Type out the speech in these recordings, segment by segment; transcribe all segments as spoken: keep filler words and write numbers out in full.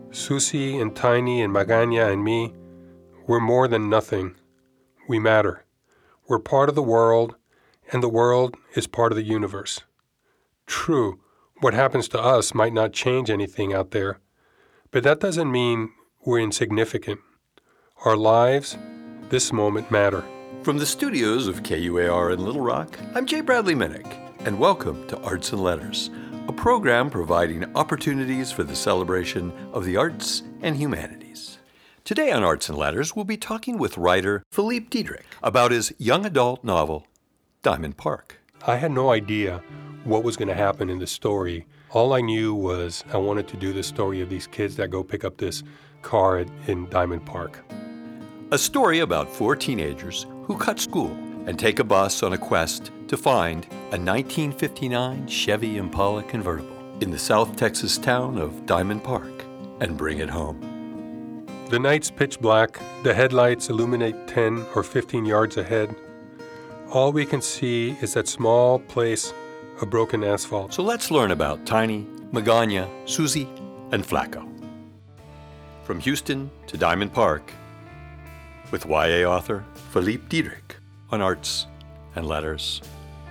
Susie and Tiny and Magana and me, we're more than nothing. We matter. We're part of the world, and the world is part of the universe. True, what happens to us might not change anything out there, but that doesn't mean we're insignificant. Our lives, this moment, matter. From the studios of K U A R in Little Rock, I'm Jay Bradley Minnick, and welcome to Arts and Letters, a program providing opportunities for the celebration of the arts and humanities. Today on Arts and Letters, we'll be talking with writer Philippe Diederich about his young adult novel, Diamond Park. I had no idea what was going to happen in the story. All I knew was I wanted to do the story of these kids that go pick up this car at, in Diamond Park. A story about four teenagers who cut school and take a bus on a quest to find a nineteen fifty-nine Chevy Impala convertible in the South Texas town of Diamond Park and bring it home. The night's pitch black, the headlights illuminate ten or fifteen yards ahead. All we can see is that small place of broken asphalt. So let's learn about Tiny, Magana, Susie, and Flacco. From Houston to Diamond Park, with Y A author Philippe Diederich on Arts and Letters.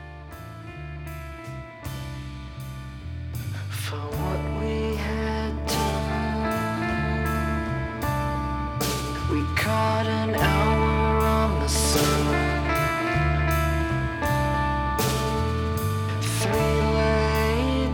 For what we had done, we caught an hour on the sun. Three lay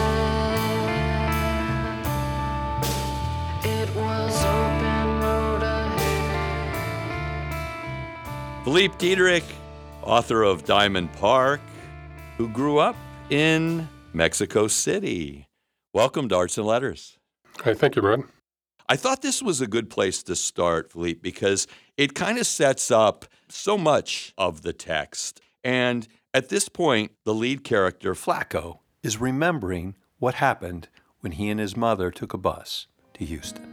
dead. It was open road ahead. Philippe Diederich, author of Diamond Park, who grew up in Mexico City. Welcome to Arts and Letters. Hey, thank you, Brad. I thought this was a good place to start, Philippe, because it kind of sets up so much of the text. And at this point, the lead character, Flacco, is remembering what happened when he and his mother took a bus to Houston.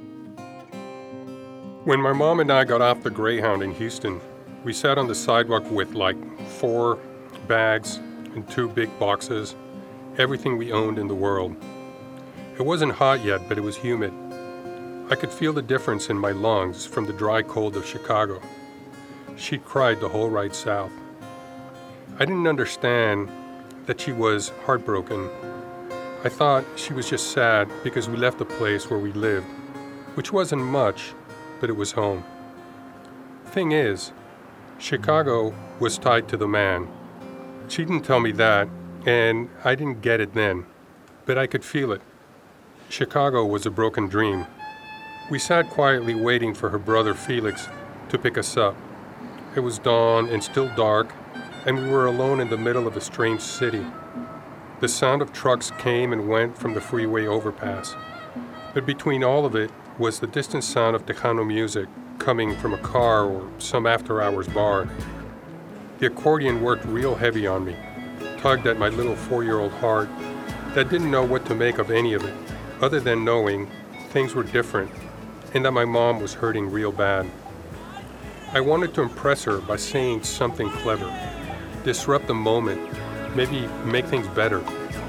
When my mom and I got off the Greyhound in Houston, we sat on the sidewalk with like four bags and two big boxes, everything we owned in the world. It wasn't hot yet, but it was humid. I could feel the difference in my lungs from the dry cold of Chicago. She cried the whole ride south. I didn't understand that she was heartbroken. I thought she was just sad because we left the place where we lived, which wasn't much, but it was home. Thing is, Chicago was tied to the man. She didn't tell me that, and I didn't get it then, but I could feel it. Chicago was a broken dream. We sat quietly waiting for her brother Felix to pick us up. It was dawn and still dark, and we were alone in the middle of a strange city. The sound of trucks came and went from the freeway overpass, but between all of it was the distant sound of Tejano music coming from a car or some after-hours bar. The accordion worked real heavy on me, tugged at my little four-year-old heart that didn't know what to make of any of it, other than knowing things were different and that my mom was hurting real bad. I wanted to impress her by saying something clever, disrupt the moment, maybe make things better.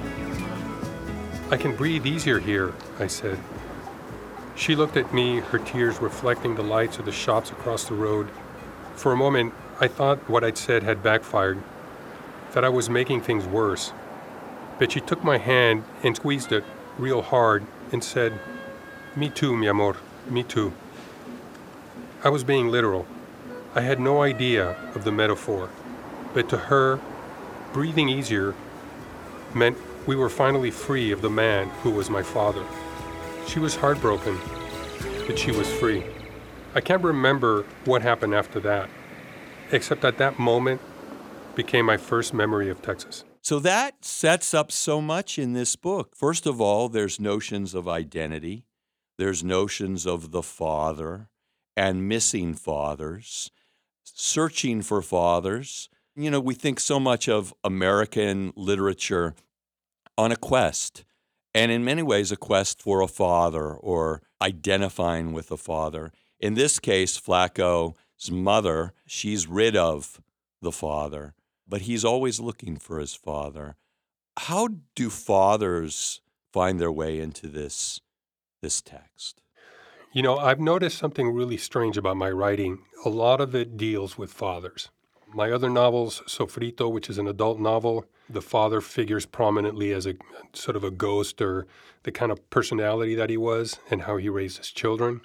I can breathe easier here, I said. She looked at me, her tears reflecting the lights of the shops across the road. For a moment, I thought what I'd said had backfired, that I was making things worse. But she took my hand and squeezed it real hard and said, "Me too, mi amor, me too." I was being literal. I had no idea of the metaphor, but to her, breathing easier meant we were finally free of the man who was my father. She was heartbroken, but she was free. I can't remember what happened after that, except that that moment became my first memory of Texas. So that sets up so much in this book. First of all, there's notions of identity. There's notions of the father and missing fathers, searching for fathers. You know, we think so much of American literature on a quest, and in many ways a quest for a father or identifying with a father. In this case, Flacco's mother, she's rid of the father, but he's always looking for his father. How do fathers find their way into this this text? You know, I've noticed something really strange about my writing. A lot of it deals with fathers. My other novels, Sofrito, which is an adult novel, the father figures prominently as a sort of a ghost or the kind of personality that he was and how he raised his children.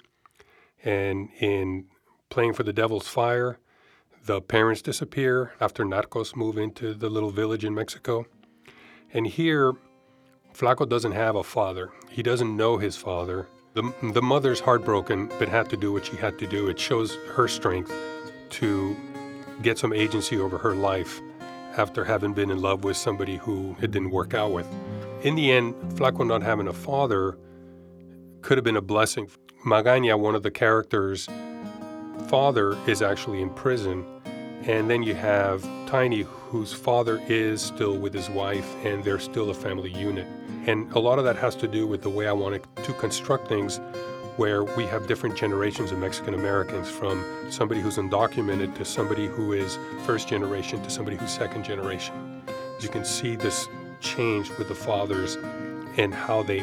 And in Playing for the Devil's Fire, the parents disappear after Narcos move into the little village in Mexico. And here, Flaco doesn't have a father. He doesn't know his father. The, the mother's heartbroken, but had to do what she had to do. It shows her strength to get some agency over her life after having been in love with somebody who it didn't work out with. In the end, Flaco not having a father could have been a blessing. Magaña, one of the characters' father, is actually in prison. And then you have Tiny, whose father is still with his wife, and they're still a family unit. And a lot of that has to do with the way I wanted to construct things, where we have different generations of Mexican Americans, from somebody who's undocumented to somebody who is first generation to somebody who's second generation. You can see this change with the fathers and how they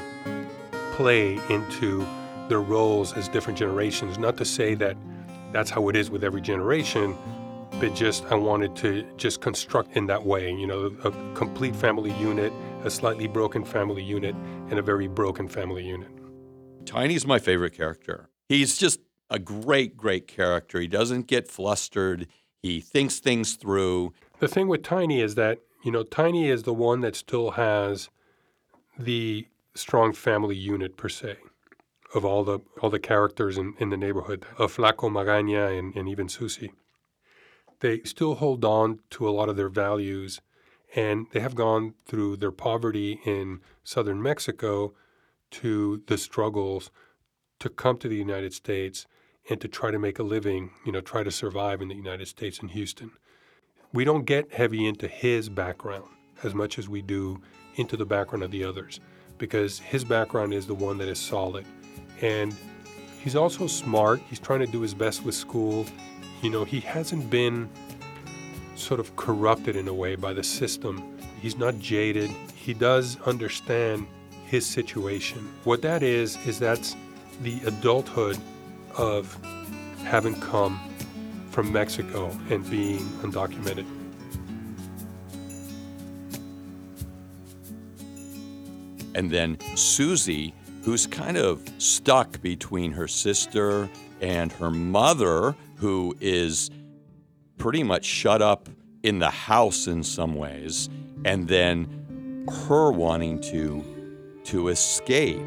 play into their roles as different generations. Not to say that that's how it is with every generation, but just I wanted to just construct in that way, you know, a complete family unit, a slightly broken family unit, and a very broken family unit. Tiny's my favorite character. He's just a great, great character. He doesn't get flustered. He thinks things through. The thing with Tiny is that, you know, Tiny is the one that still has the strong family unit per se of all the all the characters in, in the neighborhood, of Flaco, Magaña, and, and even Susi. They still hold on to a lot of their values, and they have gone through their poverty in southern Mexico to the struggles to come to the United States and to try to make a living, you know, try to survive in the United States in Houston. We don't get heavy into his background as much as we do into the background of the others, because his background is the one that is solid. And he's also smart. He's trying to do his best with school. You know, he hasn't been sort of corrupted in a way by the system. He's not jaded. He does understand his situation. What that is, is that's the adulthood of having come from Mexico and being undocumented. And then Susie, who's kind of stuck between her sister and her mother, who is pretty much shut up in the house in some ways, and then her wanting to to escape.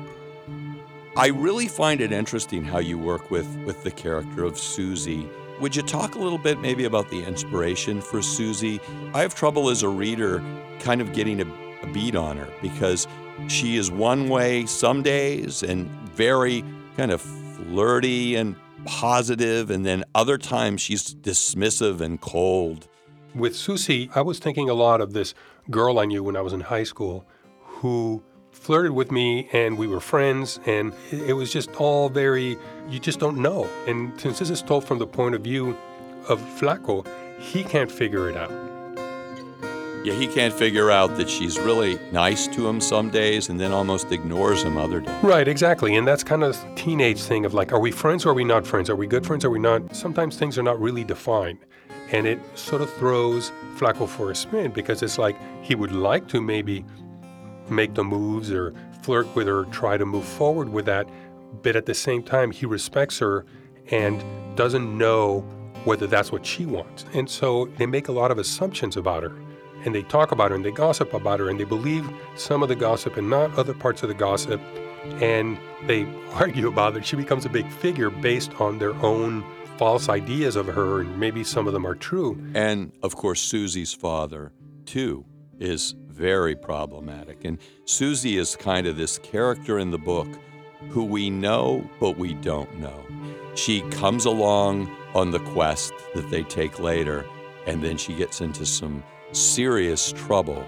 I really find it interesting how you work with, with the character of Susie. Would you talk a little bit maybe about the inspiration for Susie? I have trouble as a reader kind of getting a, a beat on her, because she is one way some days and very kind of flirty and positive, and then other times she's dismissive and cold. With Susi, I was thinking a lot of this girl I knew when I was in high school who flirted with me, and we were friends, and it was just all very, you just don't know. And since this is told from the point of view of Flaco, he can't figure it out. Yeah, he can't figure out that she's really nice to him some days and then almost ignores him other days. Right, exactly. And that's kind of the teenage thing of like, are we friends or are we not friends? Are we good friends or are we not? Sometimes things are not really defined. And it sort of throws Flaco for a spin, because it's like he would like to maybe make the moves or flirt with her, try to move forward with that, but at the same time he respects her and doesn't know whether that's what she wants. And so they make a lot of assumptions about her, and they talk about her and they gossip about her, and they believe some of the gossip and not other parts of the gossip, and they argue about it. She becomes a big figure based on their own false ideas of her, and maybe some of them are true. And of course Susie's father too is very problematic. And Susie is kind of this character in the book who we know, but we don't know. She comes along on the quest that they take later, and then she gets into some serious trouble.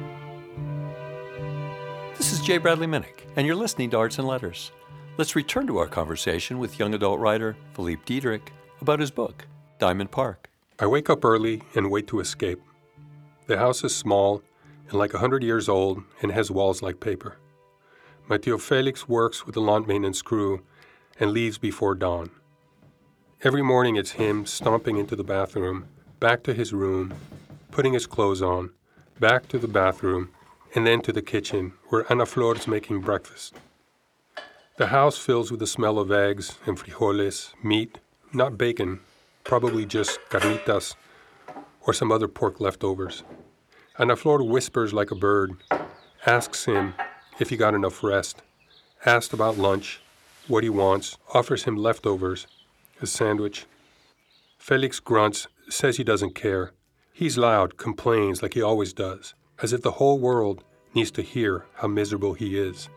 This is J. Bradley Minnick, and you're listening to Arts and Letters. Let's return to our conversation with young adult writer Philippe Diederich about his book, Diamond Park. I wake up early and wait to escape. The house is small and like a hundred years old and has walls like paper. My Tio Felix works with the lawn maintenance crew and leaves before dawn. Every morning it's him stomping into the bathroom, back to his room, putting his clothes on, back to the bathroom, and then to the kitchen where Ana Flor's making breakfast. The house fills with the smell of eggs and frijoles, meat, not bacon, probably just carnitas or some other pork leftovers. Ana Flor whispers like a bird, asks him if he got enough rest, asked about lunch, what he wants, offers him leftovers, a sandwich. Felix grunts, says he doesn't care. He's loud, complains like he always does, as if the whole world needs to hear how miserable he is.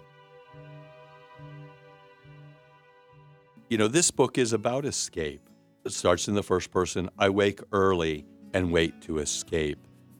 You know, this book is about escape. It starts in the first person. I wake early and wait to escape.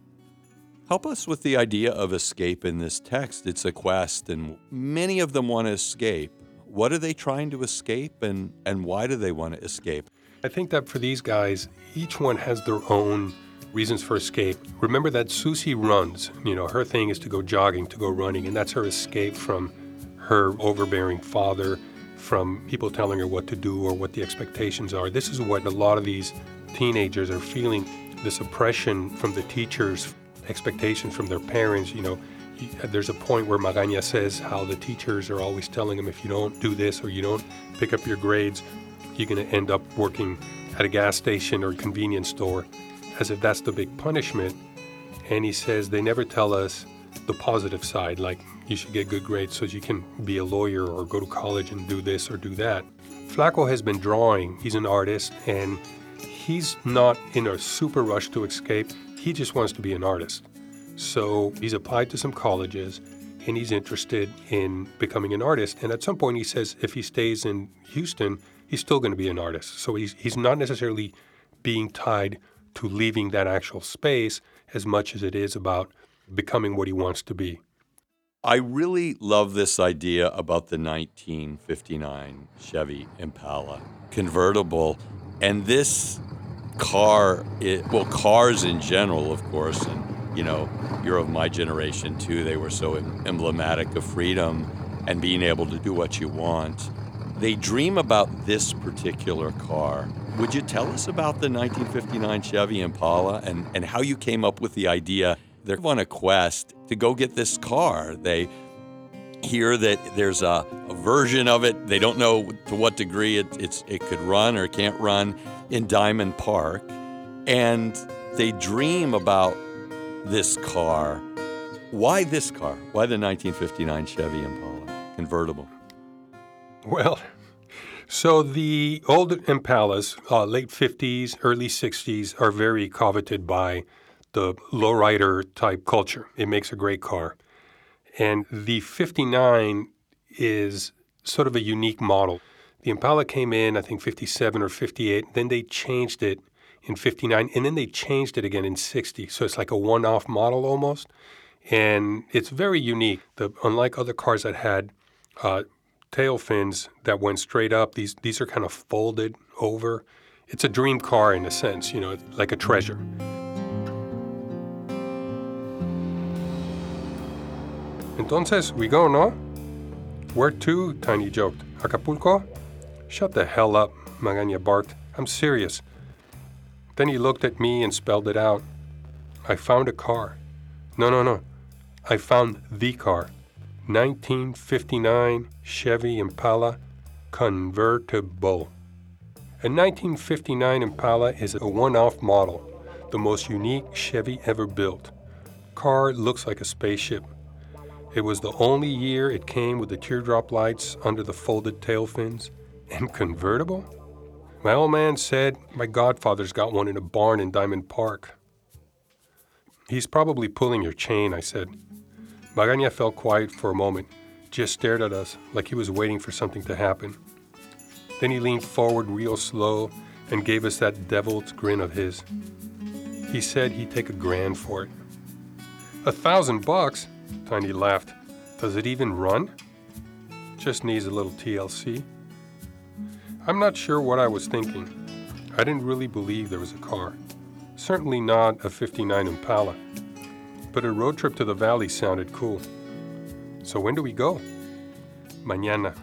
Help us with the idea of escape in this text. It's a quest, and many of them want to escape. What are they trying to escape, and, and why do they want to escape? I think that for these guys, each one has their own reasons for escape. Remember that Susie runs. You know, her thing is to go jogging, to go running, and that's her escape from her overbearing father, from people telling her what to do or what the expectations are. This is what a lot of these teenagers are feeling, this oppression from the teachers, expectations from their parents. You know, there's a point where Magaña says how the teachers are always telling them, if you don't do this or you don't pick up your grades, you're going to end up working at a gas station or convenience store, as if that's the big punishment. And he says they never tell us the positive side, like you should get good grades so you can be a lawyer or go to college and do this or do that. Flaco has been drawing. He's an artist, and he's not in a super rush to escape. He just wants to be an artist. So he's applied to some colleges, and he's interested in becoming an artist. And at some point he says if he stays in Houston, he's still going to be an artist. So he's he's not necessarily being tied to leaving that actual space as much as it is about becoming what he wants to be. I really love this idea about the nineteen fifty-nine Chevy Impala convertible. And this car, it, well, cars in general, of course, and, you know, you're of my generation too. They were so emblematic of freedom and being able to do what you want. They dream about this particular car. Would you tell us about the nineteen fifty-nine Chevy Impala and, and how you came up with the idea? They're on a quest to go get this car. They hear that there's a, a version of it. They don't know to what degree it, it's, it could run or can't run in Diamond Park. And they dream about this car. Why this car? Why the nineteen fifty-nine Chevy Impala convertible? Well, so the old Impalas, uh, late fifties, early sixties, are very coveted by the lowrider type culture. It makes a great car. And the fifty-nine is sort of a unique model. The Impala came in, I think, fifty-seven or fifty-eight. Then they changed it in fifty-nine, and then they changed it again in sixty. So it's like a one-off model almost. And it's very unique. The, unlike other cars that had uh, tail fins that went straight up, these, these are kind of folded over. It's a dream car in a sense, you know, like a treasure. Entonces, we go, no? Where to? Tiny joked. Acapulco? Shut the hell up, Magaña barked. I'm serious. Then he looked at me and spelled it out. I found a car. No, no, no. I found the car. nineteen fifty-nine Chevy Impala convertible. A nineteen fifty-nine Impala is a one-off model, the most unique Chevy ever built. Car looks like a spaceship. It was the only year it came with the teardrop lights under the folded tail fins. And convertible? My old man said my godfather's got one in a barn in Diamond Park. He's probably pulling your chain, I said. Magaña fell quiet for a moment, just stared at us like he was waiting for something to happen. Then he leaned forward real slow and gave us that devil's grin of his. He said he'd take a grand for it. A thousand bucks? Tiny laughed. Does it even run? Just needs a little T L C. I'm not sure what I was thinking. I didn't really believe there was a car. Certainly not a fifty-nine Impala. But a road trip to the valley sounded cool. So when do we go? Mañana.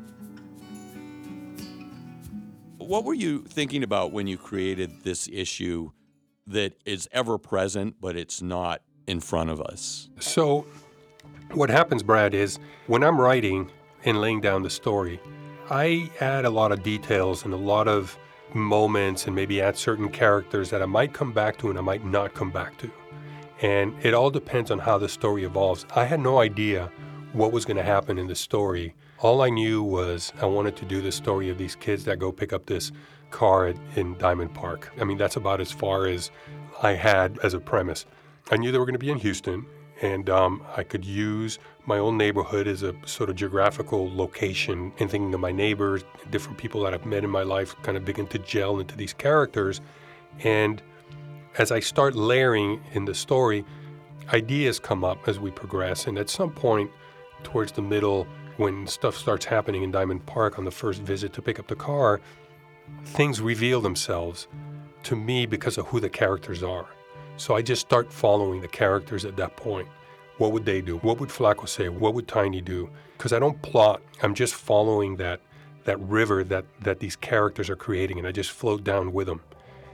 What were you thinking about when you created this issue that is ever present, but it's not in front of us? So, what happens, Brad, is when I'm writing and laying down the story, I add a lot of details and a lot of moments and maybe add certain characters that I might come back to and I might not come back to. And it all depends on how the story evolves. I had no idea what was going to happen in the story. All I knew was I wanted to do the story of these kids that go pick up this car at, in Diamond Park. I mean, that's about as far as I had as a premise. I knew they were going to be in Houston, and um, I could use my own neighborhood as a sort of geographical location and thinking of my neighbors, different people that I've met in my life, kind of begin to gel into these characters. And as I start layering in the story, ideas come up as we progress. And at some point towards the middle, when stuff starts happening in Diamond Park on the first visit to pick up the car, things reveal themselves to me because of who the characters are. So I just start following the characters at that point. What would they do? What would Flaco say? What would Tiny do? Because I don't plot. I'm just following that that river that, that these characters are creating, and I just float down with them.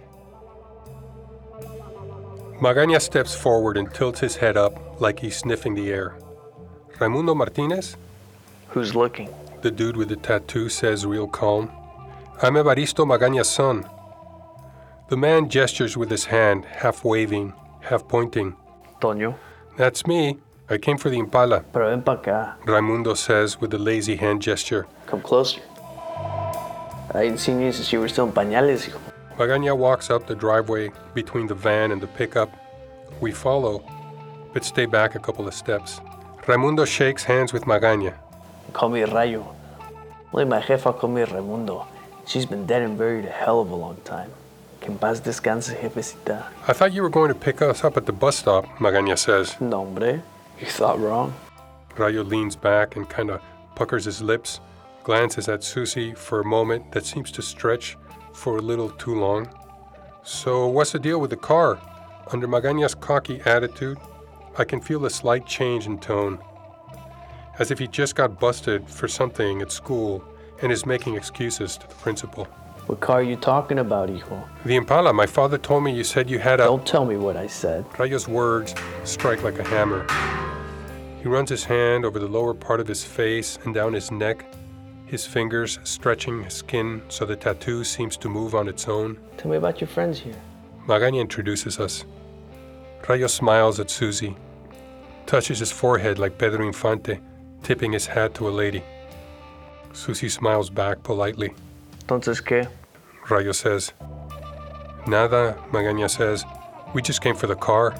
Magaña steps forward and tilts his head up like he's sniffing the air. Raimundo Martinez? Who's looking? The dude with the tattoo says real calm. I'm Evaristo Magaña's son. The man gestures with his hand, half waving, half pointing. Toño. That's me. I came for the Impala. Pero ven pa' acá. Raimundo says with a lazy hand gesture. Come closer. I ain't seen you since you were still in pañales, hijo. Magaña walks up the driveway between the van and the pickup. We follow, but stay back a couple of steps. Raimundo shakes hands with Magaña. Call me Rayo. Only my jefa called me Raimundo. She's been dead and buried a hell of a long time. Que en paz descanse, jefecita. I thought you were going to pick us up at the bus stop, Magaña says. No, hombre. You thought wrong. Rayo leans back and kind of puckers his lips, glances at Susie for a moment that seems to stretch for a little too long. So what's the deal with the car? Under Magaña's cocky attitude, I can feel a slight change in tone, as if he just got busted for something at school and is making excuses to the principal. What car are you talking about, hijo? The Impala. My father told me you said you had a... Don't tell me what I said. Rayo's words strike like a hammer. He runs his hand over the lower part of his face and down his neck, his fingers stretching his skin so the tattoo seems to move on its own. Tell me about your friends here. Magaña introduces us. Rayo smiles at Susie, touches his forehead like Pedro Infante, tipping his hat to a lady. Susie smiles back politely. Entonces, ¿qué? Rayo says. Nada, Magaña says. We just came for the car.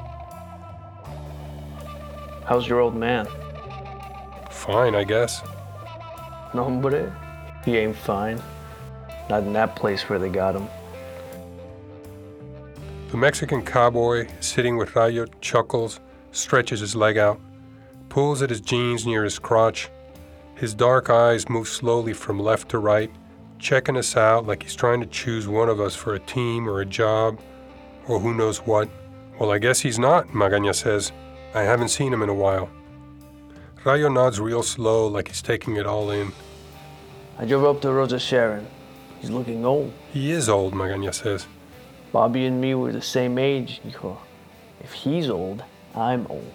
How's your old man? Fine, I guess. No, hombre. He ain't fine. Not in that place where they got him. The Mexican cowboy, sitting with Rayo, chuckles, stretches his leg out, pulls at his jeans near his crotch. His dark eyes move slowly from left to right, checking us out like he's trying to choose one of us for a team or a job or who knows what. Well, I guess he's not, Magaña says. I haven't seen him in a while. Rayo nods real slow like he's taking it all in. I drove up to Rosa Sharon. He's looking old. He is old, Magaña says. Bobby and me were the same age, hijo. If he's old, I'm old.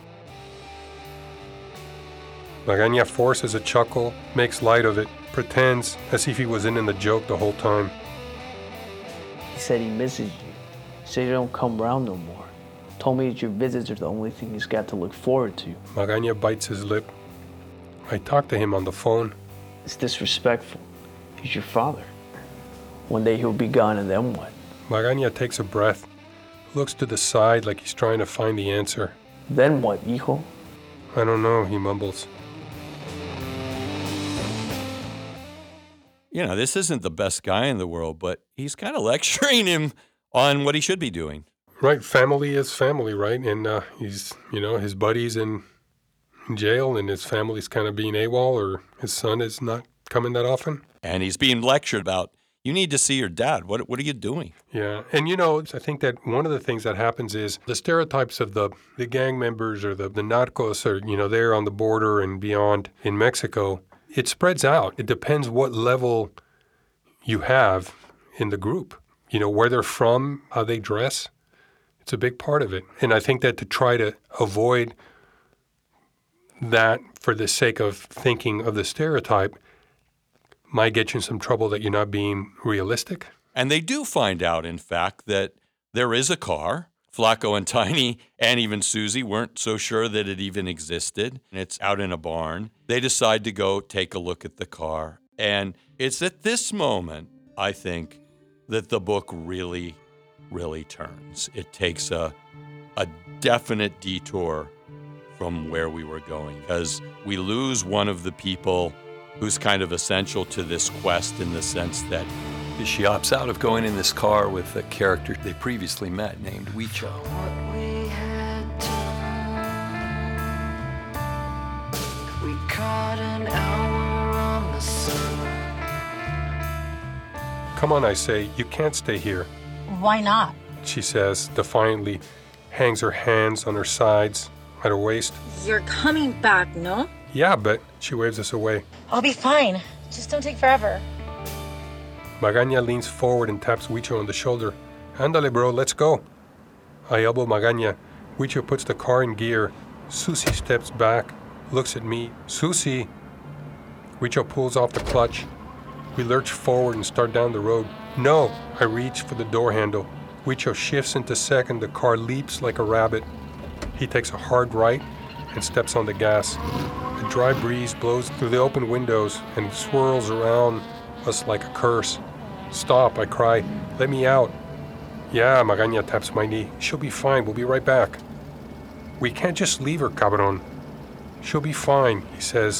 Magaña forces a chuckle, makes light of it, pretends as if he was in, in the joke the whole time. He said he misses you. Said you don't come round no more. Told me that your visits are the only thing he's got to look forward to. Magaña bites his lip. I talked to him on the phone. It's disrespectful. He's your father. One day he'll be gone, and then what? Magaña takes a breath, looks to the side like he's trying to find the answer. Then what, hijo? I don't know, he mumbles. You know, this isn't the best guy in the world, but he's kind of lecturing him on what he should be doing. Right, family is family, right? And uh, he's, you know, his buddy's in jail and his family's kind of being AWOL, or his son is not coming that often. And he's being lectured about, You need to see your dad. What What are you doing? Yeah. And, you know, I think that one of the things that happens is the stereotypes of the, the gang members or the, the narcos or, you know, they're on the border and beyond in Mexico, it spreads out. It depends what level you have in the group. You know, where they're from, how they dress. It's a big part of it. And I think that to try to avoid that for the sake of thinking of the stereotype might get you in some trouble that you're not being realistic. And they do find out, in fact, that there is a car. Flaco and Tiny and even Susie weren't so sure that it even existed. It's out in a barn. They decide to go take a look at the car. And it's at this moment, I think, that the book really, really turns. It takes a, a definite detour from where we were going, because we lose one of the people who's kind of essential to this quest in the sense that She opts out of going in this car with a character they previously met named Huicho. What we had done, we caught an hour on the sun. Come on, I say, you can't stay here, Why not? she says defiantly, hangs her hands on her sides at her waist. You're coming back, no? Yeah, but she waves us away. I'll be fine. Just don't take forever. Magaña leans forward and taps Huicho on the shoulder. Ándale, bro, let's go. I elbow Magaña. Huicho puts the car in gear. Susie steps back, looks at me. Susie! Huicho pulls off the clutch. We lurch forward and start down the road. No! I reach for the door handle. Huicho shifts into second. The car leaps like a rabbit. He takes a hard right and steps on the gas. A dry breeze blows through the open windows and swirls around us like a curse. Stop, I cry. Let me out. Yeah, Magaña taps my knee. She'll be fine. We'll be right back. We can't just leave her, cabron. She'll be fine, he says.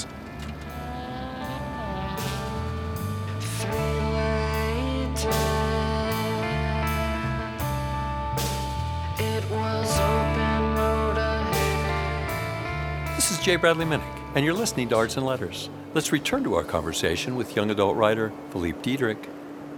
Three later, it was open road ahead. This is Jay Bradley Minnick, and you're listening to Arts and Letters. Let's return to our conversation with young adult writer Philippe Diederich.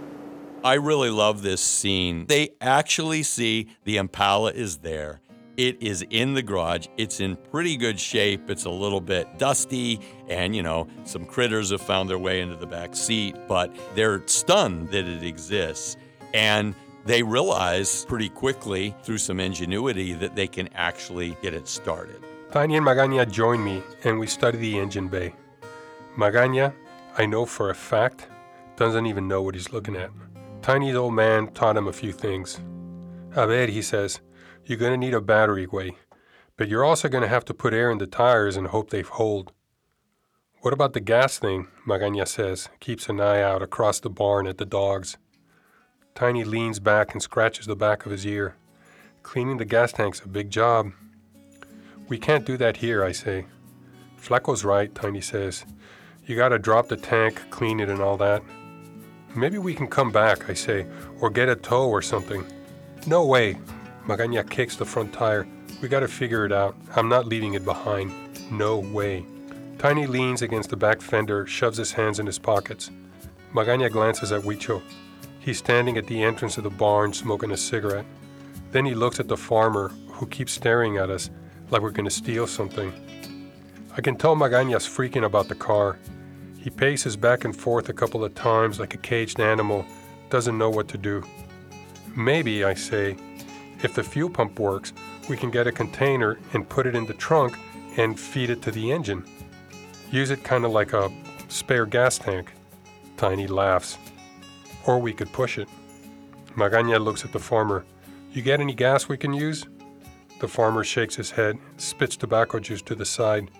I really love this scene. They actually see the Impala is there. It is in the garage. It's in pretty good shape. It's a little bit dusty, and, you know, some critters have found their way into the back seat, but they're stunned that it exists. And they realize pretty quickly, through some ingenuity, that they can actually get it started. Tiny and Magaña join me, and we study the engine bay. Magaña, I know for a fact, doesn't even know what he's looking at. Tiny's old man taught him a few things. A ver, he says, you're going to need a battery, güey. But you're also going to have to put air in the tires and hope they hold. What about the gas thing? Magaña says, keeps an eye out across the barn at the dogs. Tiny leans back and scratches the back of his ear. Cleaning the gas tank's a big job. We can't do that here, I say. Flaco's right, Tiny says. You gotta drop the tank, clean it and all that. Maybe we can come back, I say, or get a tow or something. No way. Magaña kicks the front tire. We gotta figure it out. I'm not leaving it behind. No way. Tiny leans against the back fender, shoves his hands in his pockets. Magaña glances at Huicho. He's standing at the entrance of the barn smoking a cigarette. Then he looks at the farmer, who keeps staring at us like we're gonna steal something. I can tell Magaña's freaking about the car. He paces back and forth a couple of times like a caged animal, doesn't know what to do. Maybe, I say, if the fuel pump works, we can get a container and put it in the trunk and feed it to the engine. Use it kind of like a spare gas tank. Tiny laughs. Or we could push it. Magaña looks at the farmer. You got any gas we can use? The farmer shakes his head, spits tobacco juice to the side.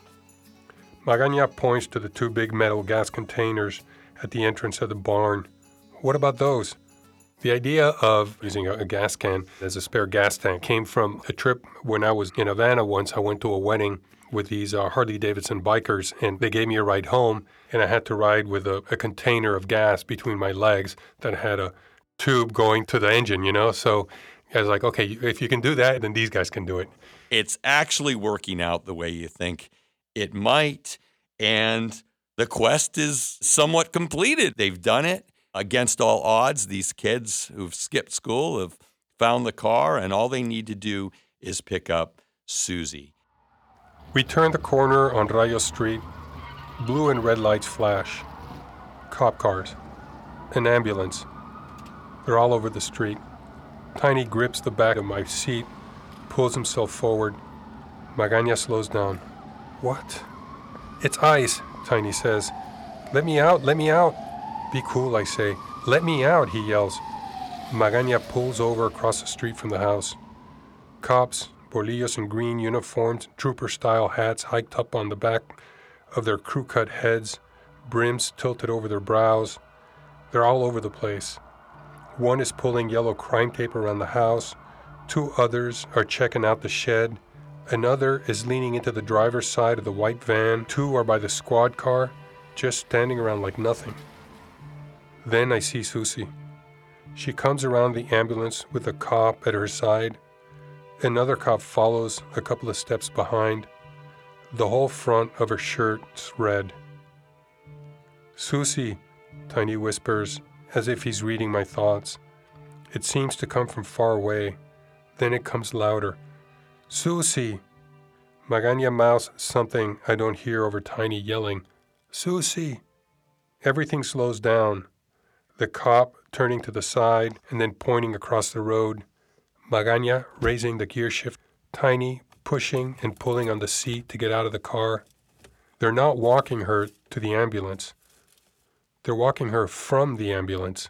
Magaña points to the two big metal gas containers at the entrance of the barn. What about those? The idea of using a, a gas can as a spare gas tank came from a trip when I was in Havana once. I went to a wedding with these uh, Harley-Davidson bikers, and they gave me a ride home, and I had to ride with a, a container of gas between my legs that had a tube going to the engine, you know? So I was like, okay, if you can do that, then these guys can do it. It's actually working out the way you think it might, and the quest is somewhat completed. They've done it. Against all odds, these kids who've skipped school have found the car, and all they need to do is pick up Susie. We turn the corner on Rayo Street. Blue and red lights flash. Cop cars. An ambulance. They're all over the street. Tiny grips the back of my seat, pulls himself forward. Magaña slows down. What? It's ice, Tiny says. Let me out, let me out. Be cool, I say. Let me out, he yells. Magaña pulls over across the street from the house. Cops, bolillos in green uniforms, trooper-style hats hiked up on the back of their crew-cut heads, brims tilted over their brows. They're all over the place. One is pulling yellow crime tape around the house. Two others are checking out the shed. Another is leaning into the driver's side of the white van. Two are by the squad car, just standing around like nothing. Then I see Susie. She comes around the ambulance with a cop at her side. Another cop follows a couple of steps behind. The whole front of her shirt's red. Susie, Tiny whispers, as if he's reading my thoughts. It seems to come from far away. Then it comes louder. Susie! Magaña mouths something I don't hear over Tiny yelling. Susie! Everything slows down. The cop turning to the side and then pointing across the road. Magaña raising the gear shift. Tiny pushing and pulling on the seat to get out of the car. They're not walking her to the ambulance. They're walking her from the ambulance.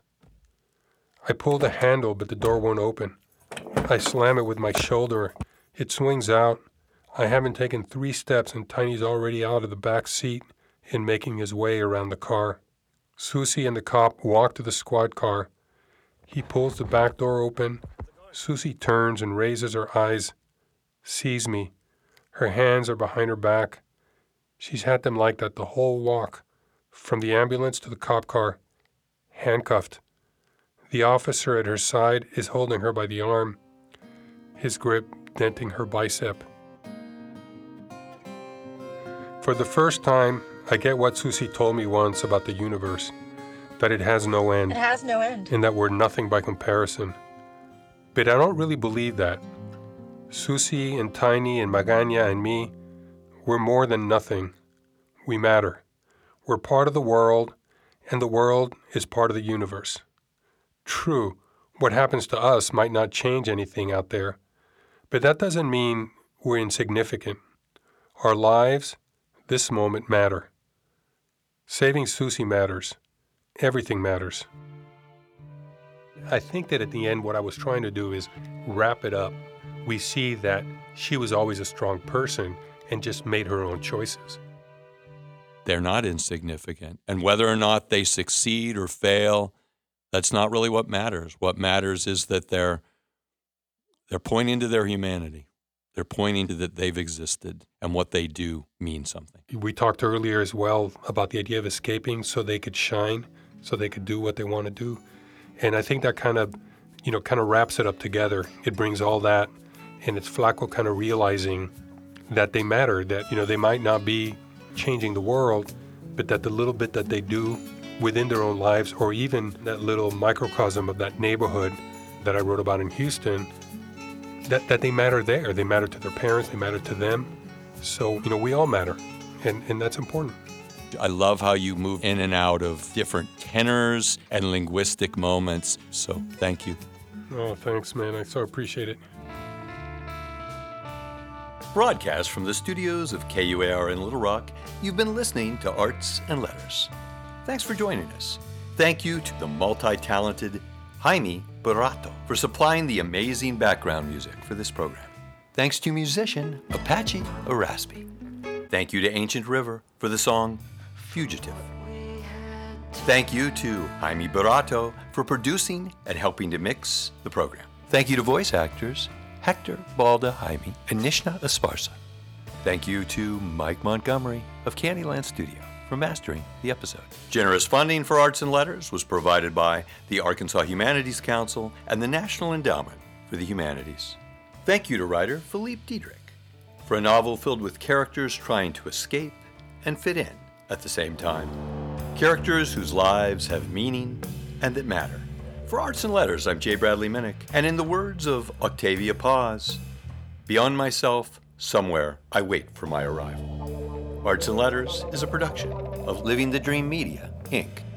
I pull the handle, but the door won't open. I slam it with my shoulder. It swings out. I haven't taken three steps and Tiny's already out of the back seat and making his way around the car. Susie and the cop walk to the squad car. He pulls the back door open. Susie turns and raises her eyes, sees me. Her hands are behind her back. She's had them like that the whole walk, from the ambulance to the cop car, handcuffed. The officer at her side is holding her by the arm, his grip denting her bicep. For the first time, I get what Susie told me once about the universe, that it has no end. It has no end. And that we're nothing by comparison. But I don't really believe that. Susie and Tiny and Magaña and me, we're more than nothing. We matter. We're part of the world, and the world is part of the universe. True, what happens to us might not change anything out there, but that doesn't mean we're insignificant. Our lives, this moment, matter. Saving Susie matters. Everything matters. I think that at the end what I was trying to do is wrap it up. We see that she was always a strong person and just made her own choices. They're not insignificant. And whether or not they succeed or fail, that's not really what matters. What matters is that they're they're pointing to their humanity. They're pointing to that they've existed, and what they do means something. We talked earlier as well about the idea of escaping so they could shine, so they could do what they want to do. And I think that kind of, you know, kind of wraps it up together. It brings all that, and it's Flaco kind of realizing that they matter, that, you know, they might not be changing the world, but that the little bit that they do within their own lives, or even that little microcosm of that neighborhood that I wrote about in Houston, that, that they matter there. They matter to their parents, they matter to them. So, you know, we all matter, and, and that's important. I love how you move in and out of different tenors and linguistic moments. So thank you. Oh, thanks, man. I so appreciate it. Broadcast from the studios of K U A R in Little Rock, you've been listening to Arts and Letters. Thanks for joining us. Thank you to the multi-talented Jaime Barato for supplying the amazing background music for this program. Thanks to musician Apache Araspi. Thank you to Ancient River for the song Fugitive. Thank you to Jaime Barato for producing and helping to mix the program. Thank you to voice actors Hector Balda Jaime and Nishna Esparza. Thank you to Mike Montgomery of Candyland Studio for mastering the episode. Generous funding for Arts and Letters was provided by the Arkansas Humanities Council and the National Endowment for the Humanities. Thank you to writer Philippe Diedrich for a novel filled with characters trying to escape and fit in at the same time. Characters whose lives have meaning and that matter. For Arts and Letters, I'm J. Bradley Minnick, and in the words of Octavia Paz, beyond myself, somewhere I wait for my arrival. Arts and Letters is a production of Living the Dream Media, Incorporated.